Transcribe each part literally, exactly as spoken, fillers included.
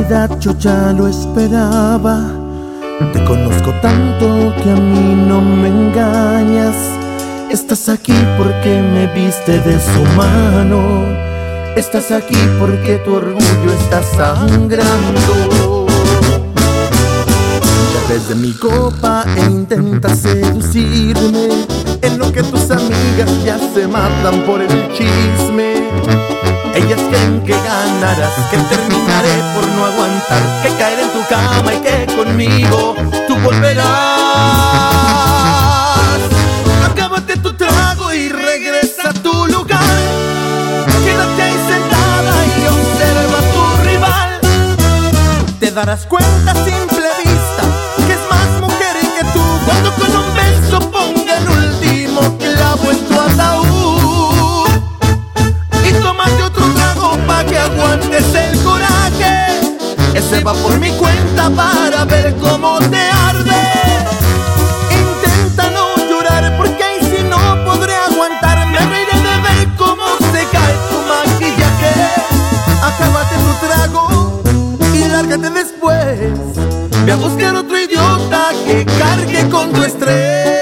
realidad yo ya lo esperaba. Te conozco tanto que a mí no me engañas. Estás aquí porque me viste de su mano. Estás aquí porque tu orgullo está sangrando. Ya ves de mi copa e intentas seducirme, en lo que tus amigas ya se matan por el chisme. Ellas creen que ganarás, que terminaré por no aguantar, que caer en tu cama y que conmigo tú volverás. Acábate tu trago y regresa a tu lugar. Quédate ahí sentada y observa a tu rival. Te darás cuenta a simple vista que es más mujer que tú, cuando con un beso ponga el último clavo en tu ataúd. Y tómate otro trago pa' que aguantes el coraje. Ese va por mi cuenta para ver cómo te arde. Intenta no llorar porque ahí si no podré aguantar. Me reiré de ver cómo se cae tu maquillaje. Acábate tu trago y lárgate después. Ve a buscar otro idiota que cargue con tu estrés.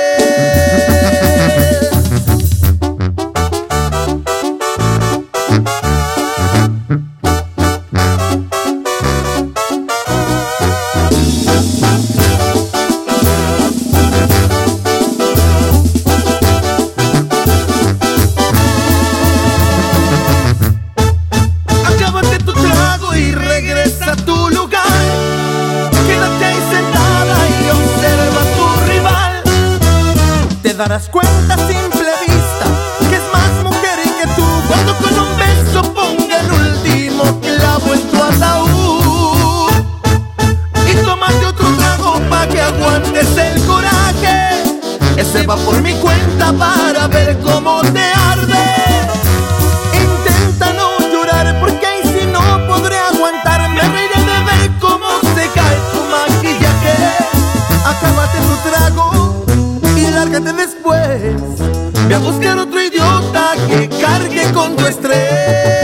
Acábate tu trago y regresa a tu lugar. Quédate ahí sentada y observa a tu rival. Te darás cuenta a simple vista que es más mujer que tú, cuando con un beso ponga el último clavo en tu ataúd. Y tómate otro trago pa' que aguantes el coraje. Ese va por mi cuenta para ver cómo te arde. Intenta no llorar porque ahí si no podré aguantar. Me reiré de ver cómo se cae tu maquillaje. Acábate tu trago y lárgate después. Ve a buscar otro idiota que cargue con tu estrés.